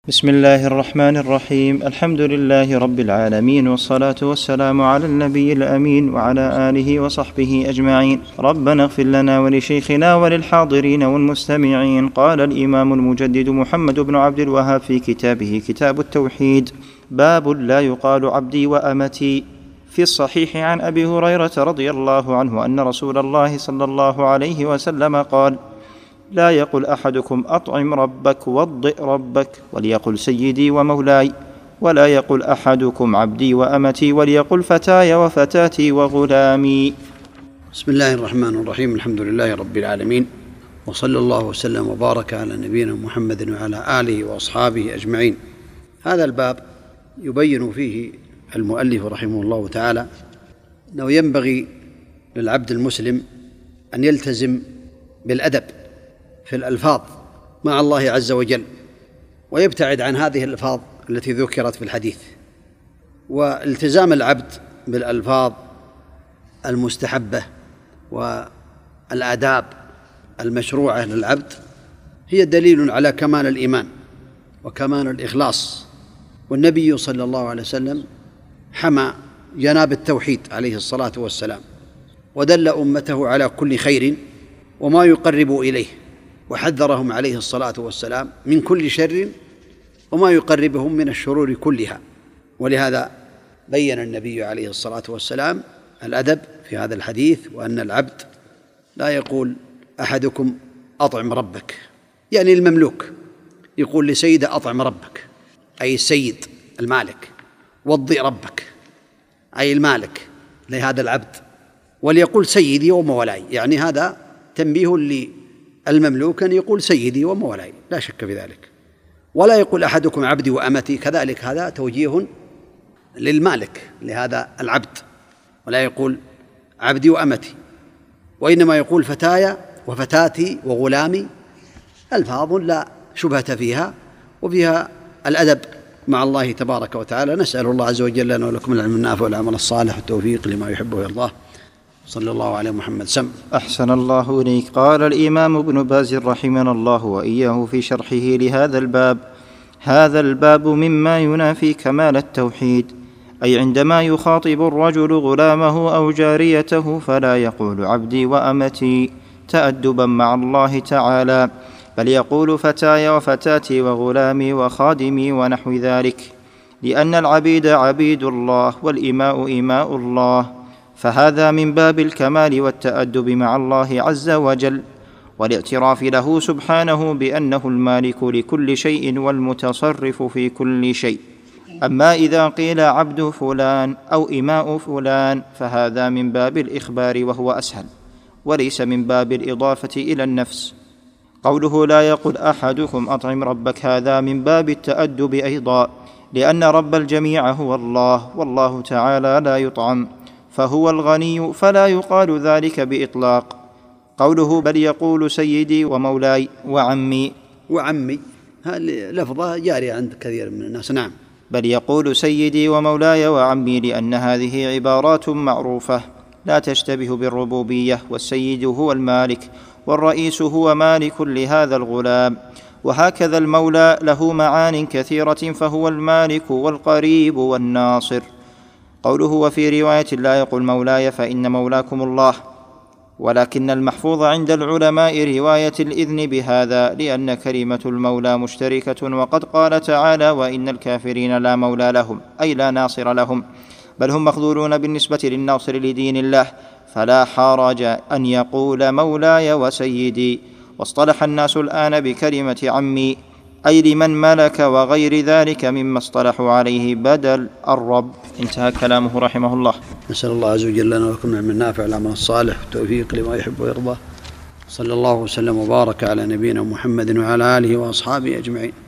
بسم الله الرحمن الرحيم. الحمد لله رب العالمين، والصلاة والسلام على النبي الأمين وعلى آله وصحبه أجمعين. ربنا اغفر لنا ولشيخنا وللحاضرين والمستمعين. قال الإمام المجدد محمد بن عبد الوهاب في كتابه كتاب التوحيد: باب لا يقال عبدي وأمتي. في الصحيح عن أبي هريرة رضي الله عنه أن رسول الله صلى الله عليه وسلم قال: لا يقل أحدكم أطعم ربك وضئ ربك، وليقل سيدي ومولاي. ولا يقل أحدكم عبدي وأمتي، وليقل فتاي وفتاتي وغلامي. بسم الله الرحمن الرحيم. الحمد لله رب العالمين، وصلى الله وسلم وبارك على نبينا محمد وعلى آله وأصحابه أجمعين. هذا الباب يبين فيه المؤلف رحمه الله تعالى أنه ينبغي للعبد المسلم أن يلتزم بالأدب في الألفاظ مع الله عز وجل، ويبتعد عن هذه الألفاظ التي ذكرت في الحديث. والتزام العبد بالألفاظ المستحبة والآداب المشروعة للعبد هي دليل على كمال الإيمان وكمال الإخلاص. والنبي صلى الله عليه وسلم حمى جناب التوحيد عليه الصلاة والسلام، ودل أمته على كل خير وما يقرب إليه، وحذرهم عليه الصلاة والسلام من كل شر وما يقربهم من الشرور كلها. ولهذا بين النبي عليه الصلاة والسلام الأدب في هذا الحديث، وأن العبد لا يقول أحدكم أطعم ربك، يعني المملوك يقول لسيده أطعم ربك أي السيد المالك، وضئ ربك أي المالك لهذا العبد، وليقول سيدي ومولاي، يعني هذا تنبيه المملوك أن يقول سيدي ومولاي، لا شك في ذلك. ولا يقول أحدكم عبدي وأمتي، كذلك هذا توجيه للمالك لهذا العبد، ولا يقول عبدي وأمتي، وإنما يقول فتاي وفتاتي وغلامي، ألفاظ لا شبهة فيها، وفيها الأدب مع الله تبارك وتعالى. نسأل الله عز وجل لنا ولكم العلم النافع والعمل الصالح والتوفيق لما يحبه ويرضاه. صلى الله على محمد. سم. أحسن الله إليك. قال الإمام ابن باز رحمنا الله وإياه في شرحه لهذا الباب: هذا الباب مما ينافي كمال التوحيد، أي عندما يخاطب الرجل غلامه أو جاريته فلا يقول عبدي وأمتي تأدبا مع الله تعالى، بل يقول فتاي وفتاتي وغلامي وخادمي ونحو ذلك، لأن العبيد عبيد الله والإماء إماء الله، فهذا من باب الكمال والتأدب مع الله عز وجل، والاعتراف له سبحانه بأنه المالك لكل شيء والمتصرف في كل شيء. أما إذا قيل عبد فلان أو إماء فلان فهذا من باب الإخبار وهو أسهل، وليس من باب الإضافة إلى النفس. قوله لا يقل أحدكم أطعم ربك هذا من باب التأدب أيضا، لأن رب الجميع هو الله، والله تعالى لا يطعم، فهو الغني، فلا يقال ذلك بإطلاق. قوله بل يقول سيدي ومولاي وعمي هذه لفظة جارية عند كثير من الناس. نعم. بل يقول سيدي ومولاي وعمي، لأن هذه عبارات معروفة لا تشتبه بالربوبية، والسيد هو المالك، والرئيس هو مالك لهذا الغلام. وهكذا المولى له معان كثيرة، فهو المالك والقريب والناصر. قوله وفي رواية لا يقل مولاي فإن مولاكم الله، ولكن المحفوظ عند العلماء رواية الإذن بهذا، لأن كلمة المولى مشتركة، وقد قال تعالى وإن الكافرين لا مولى لهم، أي لا ناصر لهم، بل هم مخذولون بالنسبة للناصر لدين الله، فلا حرج أن يقول مولاي وسيدي. واصطلح الناس الآن بكلمة عمي، أي لمن ملك وغير ذلك مما اصطلحوا عليه بدل الرب. انتهى كلامه رحمه الله. نسأل الله عز وجل لنا ولكم العلم النافع والعمل الصالح والتوفيق لما يحب ويرضى. صلى الله وسلم وبارك على نبينا محمد وعلى آله وأصحابه أجمعين.